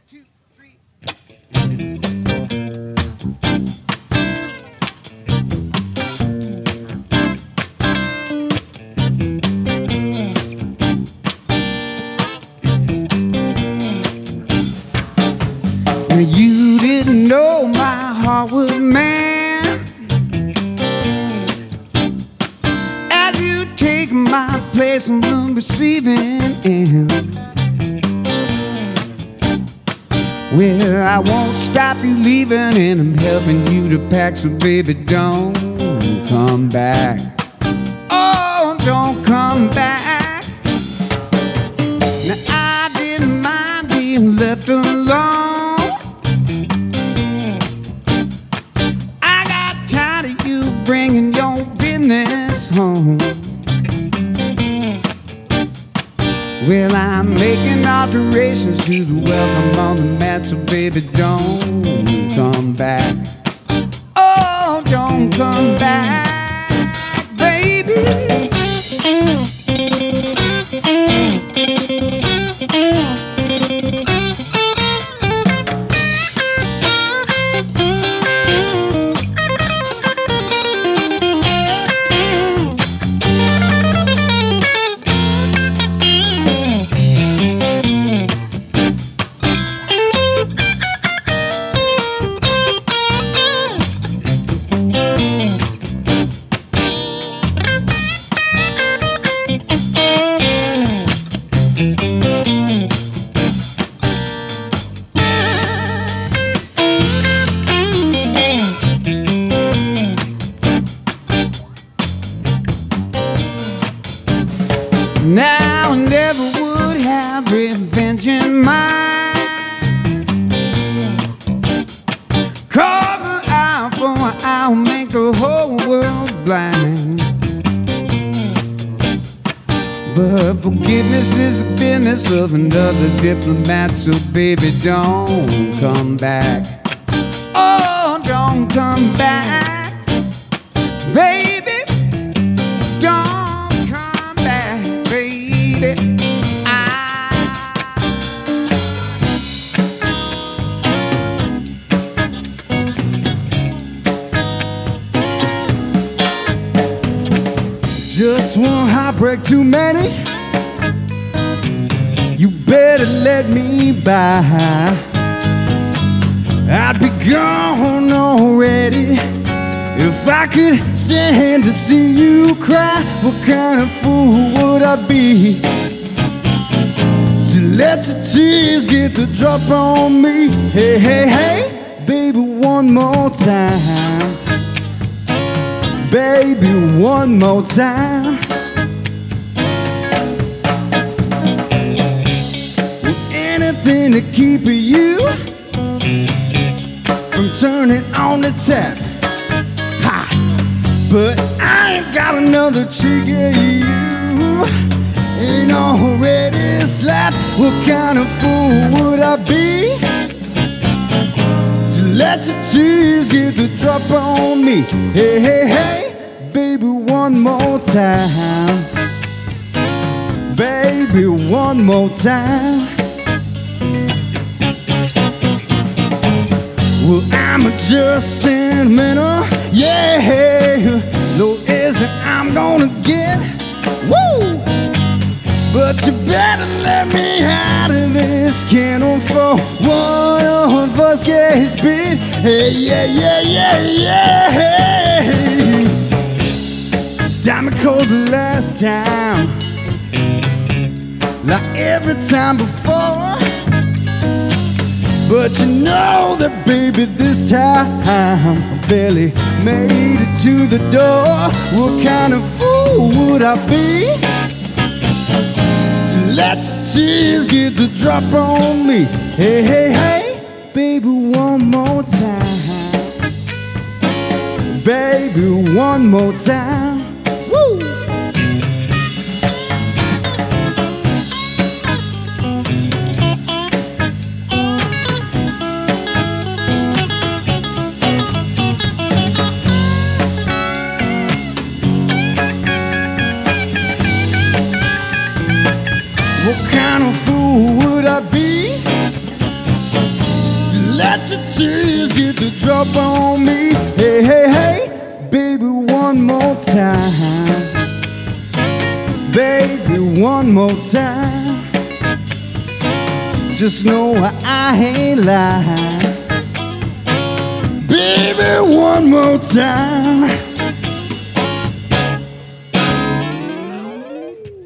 two, three. You didn't know my heart was man. As you take my place on the receiving end, well, I won't stop you leaving, and I'm helping you to pack, so baby, don't come back. Oh, don't come back. Now, I didn't mind being left alone. I got tired of you bringing your business home. Well, I'm making alterations to the welcome on the mat, so baby, don't come back. Oh, don't come back, baby. Now I never would have revenge in mind, 'cause an eye for an eye will make the whole world blind. But forgiveness is the business of another diplomat, so baby, don't come back. Oh, don't come back, baby. Just one heartbreak too many. You better let me by. I'd be gone already if I could stand to see you cry. What kind of fool would I be to let the tears get the drop on me? Hey, hey, hey, baby, one more time. Baby, one more time. Anything to keep you from turning on the tap. Ha! But I ain't got another trick at you. Ain't already slapped. What kind of fool would I be to let your tears get the drop on me? Hey, hey, hey, baby, one more time. Baby, one more time. Well, I'm just sentimental, yeah. No isn't I'm gonna get, woo. But you better let me out of this kennel for one of us gets bit. Hey, yeah, yeah, yeah, yeah. Hey. Stop me cold the last time, like every time before. But you know that, baby, this time I barely made it to the door. What kind of fool would I be to let your tears get the drop on me? Hey, hey, hey, baby, one more time. Baby, one more time. Woo! What kind of fool would I be baby, one more time. Baby, one more time. Just know I ain't lying. Baby, one more time.